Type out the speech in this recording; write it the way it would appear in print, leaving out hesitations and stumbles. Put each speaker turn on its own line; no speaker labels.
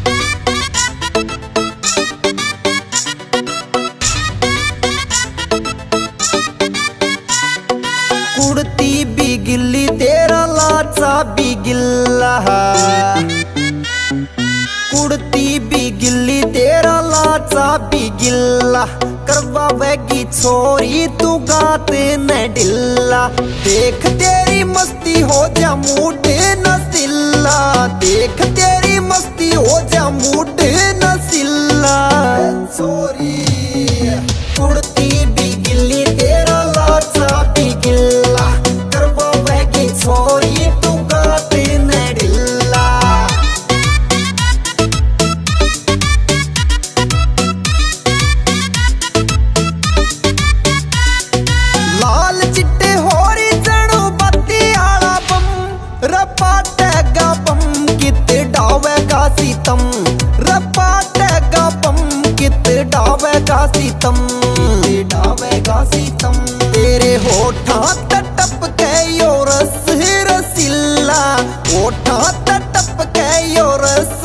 कुड़ती भी गिल्ली तेरा लाचा भी गिल्ला, कुड़ती भी गिल्ली तेरा लाचा भी गिल्ला। करवावेगी छोरी तू गाते न ढिल्ला, देख तेरी मस्ती हो जा मूड नसीला, देख तेरी मस्ती हो जा मूड नसीला। छोरी कुड़ती भी गिल्ली तेरा लाचा भी गिल्ला, करवावेगी छोरी तू गाते न ढिल्ला। लाल चिट्टे होरी जणो बत्ती आला बम, रपाटेगा बम कित डावेगा सीतम, रपाटेगा बम कित डावेगा सीतम, कित डावेगा सीतम। तेरे होठा टप के यो रस रसीला, होठा टप के यो रस